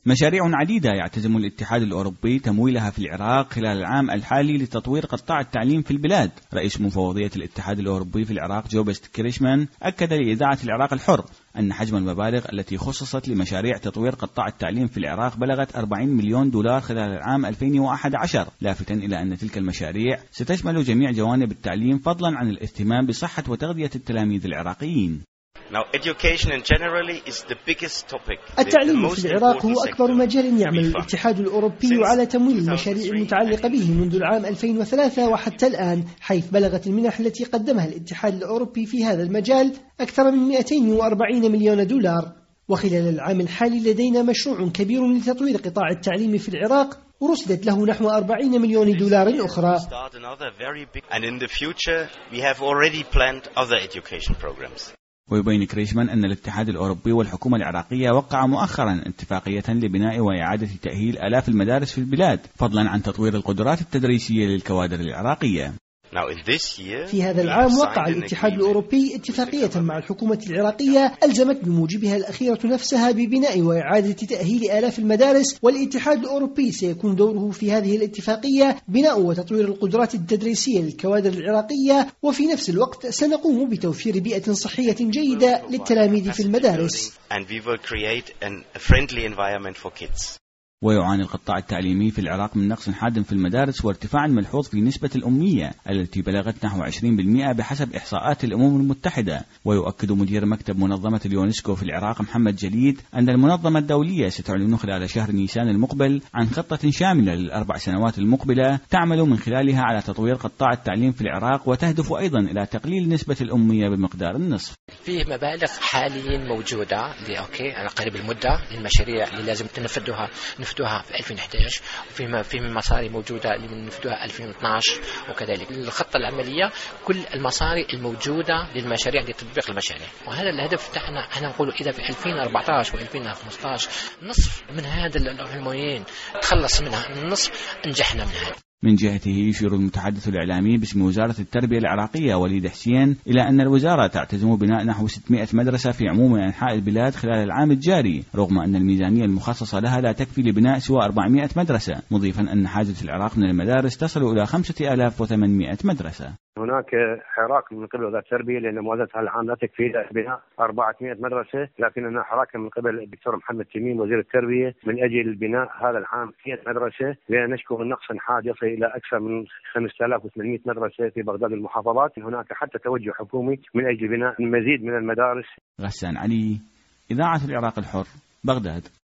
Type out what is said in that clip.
مشاريع عديدة يعتزم الاتحاد الأوروبي تمويلها في العراق خلال العام الحالي لتطوير قطاع التعليم في البلاد. رئيس مفوضية الاتحاد الأوروبي في العراق جوبست كريشمان أكد لإذاعة العراق الحر أن حجم المبالغ التي خصصت لمشاريع تطوير قطاع التعليم في العراق بلغت 40 مليون دولار خلال العام 2011، لافتًا إلى أن تلك المشاريع ستشمل جميع جوانب التعليم فضلاً عن الاهتمام بصحة وتغذية التلاميذ العراقيين. التعليم في العراق هو أكبر مجال يعمل الاتحاد الأوروبي على تمويل المشاريع المتعلقة به منذ العام 2003 وحتى الآن، حيث بلغت المنح التي قدمها الاتحاد الأوروبي في هذا المجال أكثر من 240 مليون دولار. وخلال العام الحالي لدينا مشروع كبير لتطوير قطاع التعليم في العراق ورصدت له نحو 40 مليون دولار أخرى. ويبين كريشمان أن الاتحاد الأوروبي والحكومة العراقية وقع مؤخرا اتفاقية لبناء وإعادة تأهيل آلاف المدارس في البلاد فضلا عن تطوير القدرات التدريسية للكوادر العراقية. في هذا العام وقع الاتحاد الأوروبي اتفاقية مع الحكومة العراقية ألزمت بموجبها الأخيرة نفسها ببناء وإعادة تأهيل آلاف المدارس، والاتحاد الأوروبي سيكون دوره في هذه الاتفاقية بناء وتطوير القدرات التدريسية للكوادر العراقية، وفي نفس الوقت سنقوم بتوفير بيئة صحية جيدة للتلاميذ في المدارس. ويعاني القطاع التعليمي في العراق من نقص حاد في المدارس وارتفاع ملحوظ في نسبة الأمية التي بلغت نحو 20% بحسب إحصاءات الأمم المتحدة. ويؤكد مدير مكتب منظمة اليونسكو في العراق محمد جليد أن المنظمة الدولية ستعلن خلال شهر نيسان المقبل عن خطة شاملة لل4 سنوات المقبلة تعمل من خلالها على تطوير قطاع التعليم في العراق وتهدف أيضا إلى تقليل نسبة الأمية بمقدار النصف. فيه مبالغ حاليا موجودة على قريب المدة للمشاريع اللي لازم نفدوها في 2011، وفي مصاري موجودة اللي نفدوها 2012 وكذلك. الخطة العملية كل المصاري الموجودة للمشاريع لتطبيق المشاريع، وهذا الهدف تاعنا. احنا نقول إذا في 2014 و2015 نصف من هذا الموين تخلص منها، النصف نجحنا منها. من جهته يشير المتحدث الإعلامي باسم وزارة التربية العراقية وليد حسين إلى أن الوزارة تعتزم بناء نحو 600 مدرسة في عموم أنحاء البلاد خلال العام الجاري، رغم أن الميزانية المخصصة لها لا تكفي لبناء سوى 400 مدرسة، مضيفا أن حاجة العراق من المدارس تصل إلى 5800 مدرسة. هناك حراك من قبل وزارة التربية لأن موازنتها العام لا تكفي لبناء 400 مدرسة، لكننا حراك من قبل الدكتور محمد تميم وزير التربية من أجل بناء هذا العام 100 مدرسة، لأن نشكو من نقص حاد يصل إلى أكثر من 5800 مدرسة في بغداد المحافظات. هناك حتى توجه حكومي من أجل بناء المزيد من المدارس. غسان علي، إذاعة العراق الحر، بغداد.